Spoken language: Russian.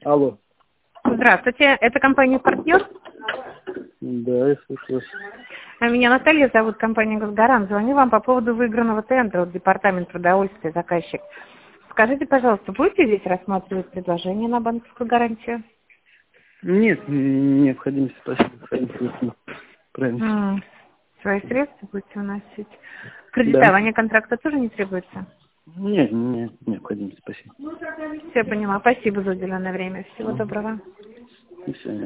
Алло. Здравствуйте, это компания «Партнер». Да, я слушаю вас. Меня Наталья зовут, компания «Госгарант». Звоню вам по поводу выигранного тендера от департамента продовольствия, заказчик. Скажите, пожалуйста, будете здесь рассматривать предложение на банковскую гарантию? Нет, необходимости, спасибо. Правильно. Свои средства будете вносить? Кредитование контракта тоже не требуется? Нет, необходимости, спасибо. Все поняла. Спасибо за уделенное время. Всего доброго. До свидания.